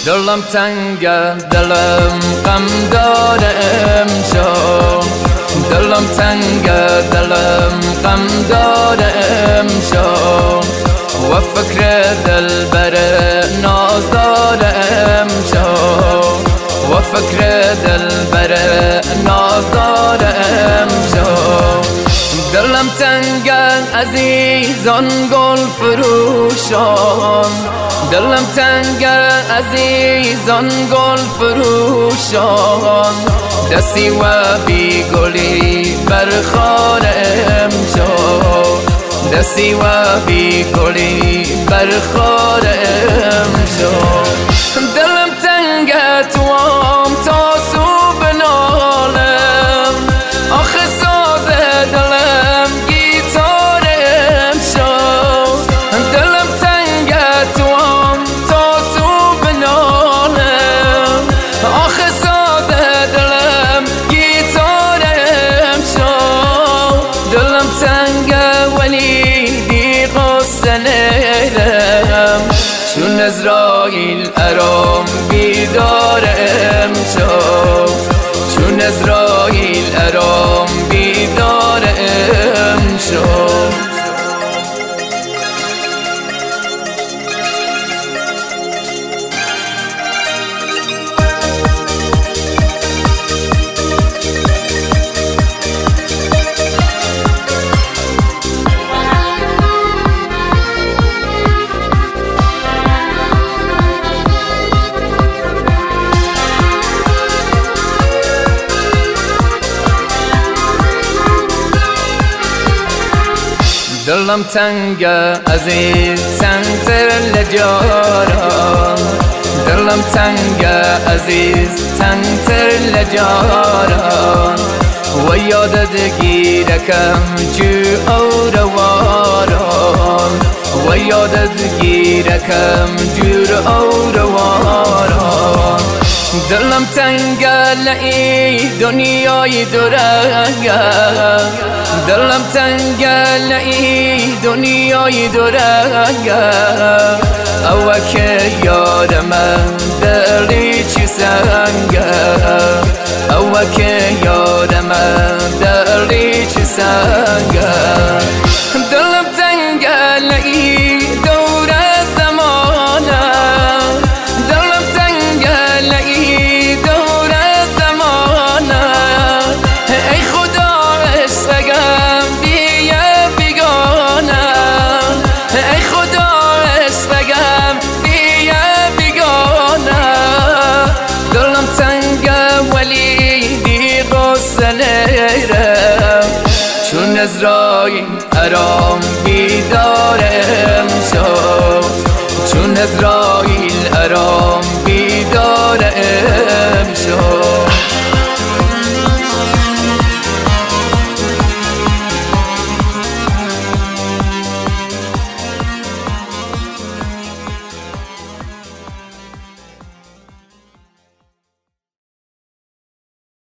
دلم تنگه دلم غم داره امشب، دلم تنگه دلم غم داره امشب، و فکر دلبر ناز داره امشب، و فکر دلبر ناز داره امشب. دلم تنگه عزیزان گل فروشان، دلم تنگه عزیزان گل فروشان، دستی و بی گلی برخار امشب، دستی و بی گلی برخار امشب. دلم تنگه توام تا سو بنالم، آخه ساز دلم گیتار امشب، دلم تنگه توام تا سو بنالم، آخه ساز دلم گیتار امشب. دلم تنگه ولی دی قصه نیرم، چون عزراییل ارام بیدار امشب، چون عزراییل ارام بیدار امشب. دلم تنگه عزیز تنگتر لجاران، دلم تنگه عزیز تنگتر لجاران، و یادت گیرکم جو اورواران، و یادت گیرکم جور اورواران. دلم تنگه لئی دنیای درنگه، دلم تنگه لئی دنیای درنگه، او که یار من دلی چی سنگه، او که یار من دلی چی سنگه. دلم تنگه لئی